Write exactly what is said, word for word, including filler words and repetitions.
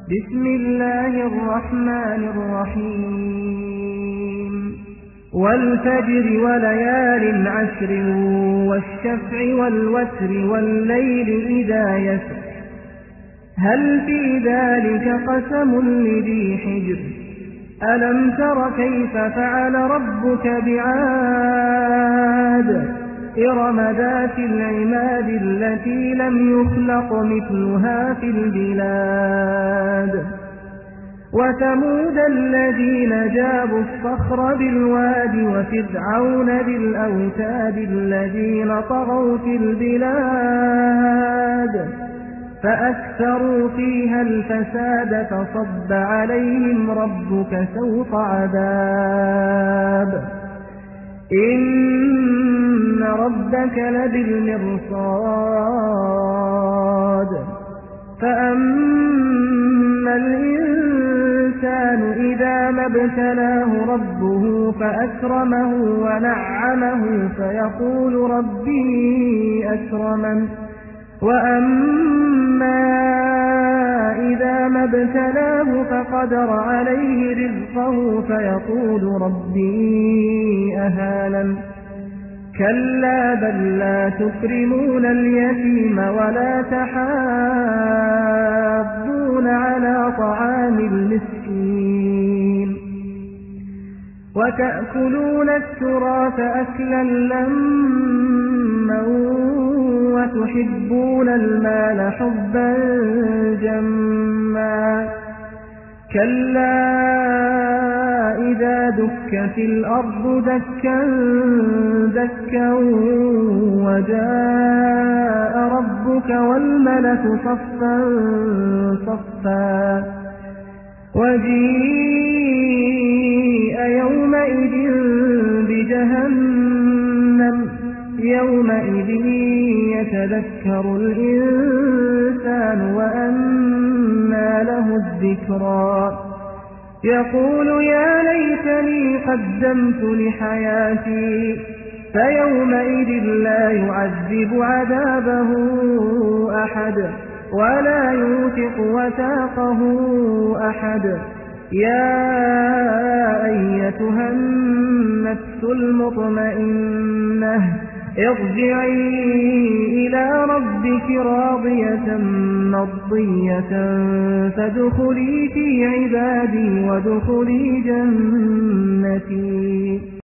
بسم الله الرحمن الرحيم والفجر وليال عشر والشفع والوتر والليل إذا يسر هل في ذلك قسم لذي حجر ألم تر كيف فعل ربك بعاد إرم ذات العماد التي لم يخلق مثلها في البلاد وثمود الذين جابوا الصخر بالواد وفرعون ذي الأوتاد الذين طغوا في البلاد فأكثروا فيها الفساد فصب عليهم ربك سوط عذاب إن ربك لبالمرصاد فأما الإنسان إذا ما ابتلاه ربه فأكرمه ونعمه فيقول ربي أكرمن وأما إذا ما ابتلاه فقدر عليه رزقه فيقول ربي أهانن كلا بل لا تكرمون اليتيم ولا تحاضون على طعام المسكين وتأكلون التراث أكلا لما وتحبون المال حبا جما كلا إذا دكت الأرض دكا دكا وجاء ربك والملك صفا صفا وجيء يومئذ بجهنم يومئذ يتذكر الإنسان وأنى له الذكرى يقول يا ليتني قدمت لحياتي فيومئذ لا يعذب عذابه أحد ولا يوثق وثاقه أحد يا أيتها النفس المطمئنة ارجعي إلى ربك راضية مرضية فادخلي في عبادي وادخلي جنتي.